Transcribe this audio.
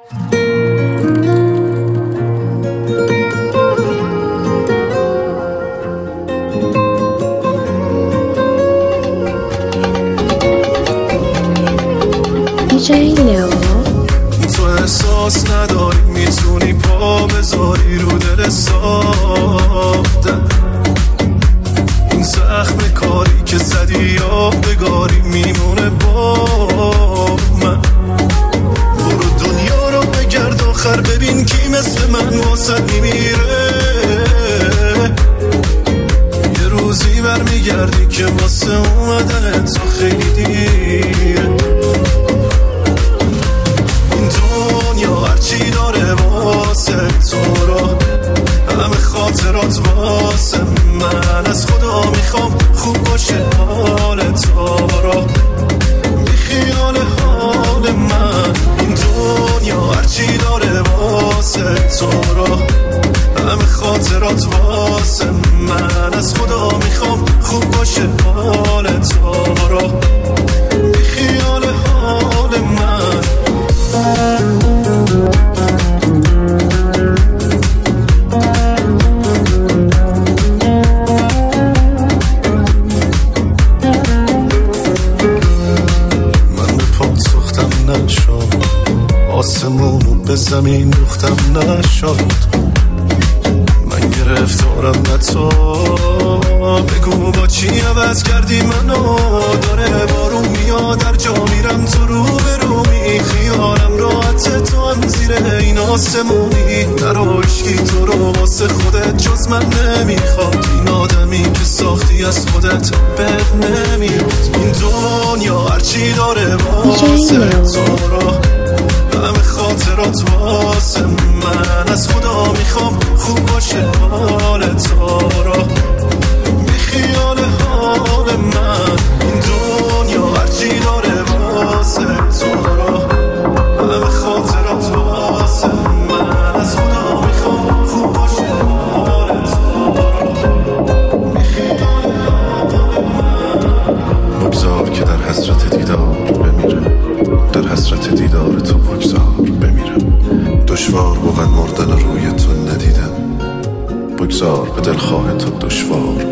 تو احساس نداری میتونی پا بذاری رو دل ساده، این زخم کاری که زدی یادگاری میمونه با من. برو دنیا رو بگرد آخر ببین کی مثل من واسه میمیره، یه روزی برمیگردی که واسه اومدن تو خیلی دیره. هرچی داره واسه تو رو همه خاطرات واسه من، از خدا میخوام خوب باشه حال تو رو بی خیال حال من. این دنیا هرچی داره واسه تو رو همه خاطرات واسه من، از خدا میخوام خوب باشه حال تو رو بی خیال حال من. آسمونو به زمین دوختم نشد، من گرفتارم نه تو. بگو با چی عوض کردی منو، داره بارون میاد در جا میرم تو رو به رومی، خیالم راحت تو هم زیر این آسمونی. نرو عشقی تو رو واسه خودت جز من نمیخواد، این آدمی که ساختی از خودت بد نمیاد. این دنیا هرچی داره واسه تو رو همه خاطرات واسه من، از خدا میخوام خوب باشه حال تو رو بی خیال حال من. این دنیا هرچی داره واسه تو رو همه خاطرات واسه من، از خدا میخوام خوب باشه حال تو رو بی خیال حال من. بگذار که در حسرت دیدار بمیره، در حسرت دیدار تو بگذار بمیرم. دشوار بود مردن روی تو ندیدم، بگذار به دلخواه تو دشوار